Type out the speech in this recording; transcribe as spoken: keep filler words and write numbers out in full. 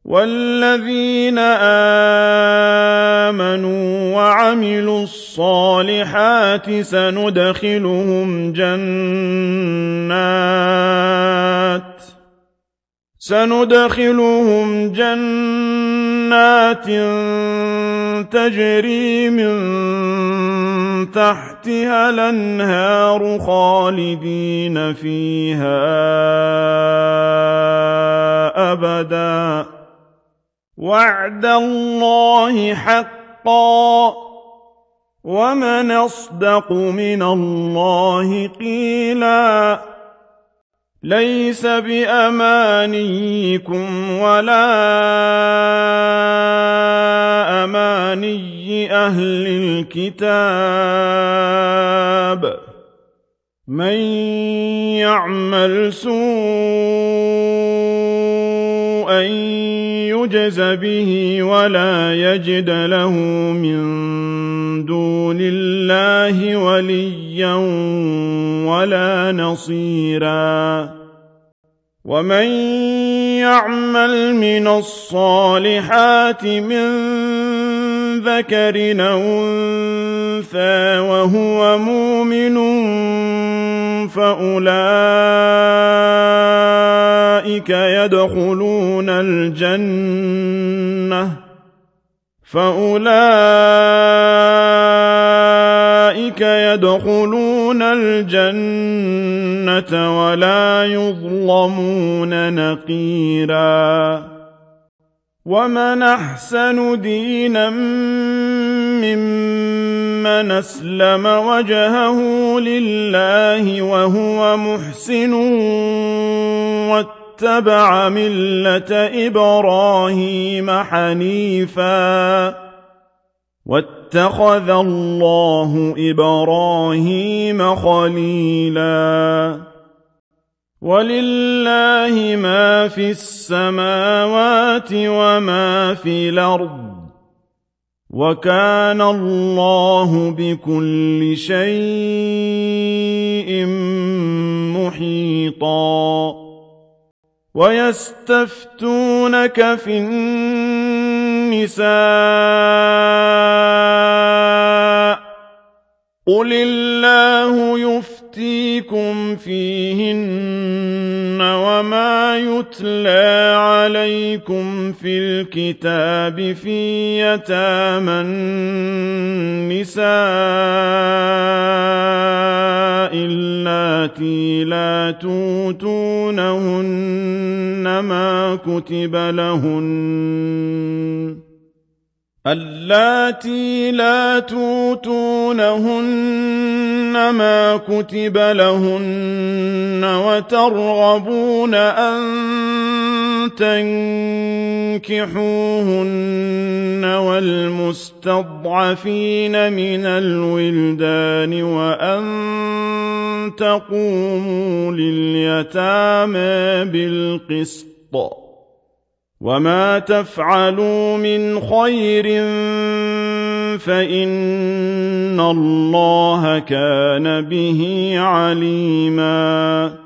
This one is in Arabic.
وَالَّذِينَ آمَنُوا وَعَمِلُوا الصَّالِحَاتِ سَنُدْخِلُهُمْ جَنَّاتٍ سندخلهم جنات تجري من تحتها الأنهار خالدين فيها أبدا وعد الله حقا ومن أصدق من الله قيلا ليس بأمانيكم ولا أماني أهل الكتاب من يعمل سوءا يجز به ولا يجد له من دون الله وليا ولا نصيرا ومن يعمل من الصالحات من ذكر أو أنثى وهو مؤمن فأولئك يدخلون الجنة فأولئك يدخلون الجنة ولا يظلمون نقيرا ومن أحسن دينا ممن أسلم وجهه لله وهو محسن واتبع ملة إبراهيم حنيفا واتخذ الله إبراهيم خليلا ولله ما في السماوات وما في الأرض وكان الله بكل شيء محيطا ويستفتونك في النساء قل الله يفتيكم فيهن وما يتلى عليكم في الكتاب في يتامى النساء اللاتي لا توتونهن ما كتب لهن اللاتي لا توتونهن ما كتب لهن وترغبون أن تنكحوهن والمستضعفين من الولدان وأن تقوموا لليتامى بالقسط وما تفعلوا من خير فإن الله كان به عليما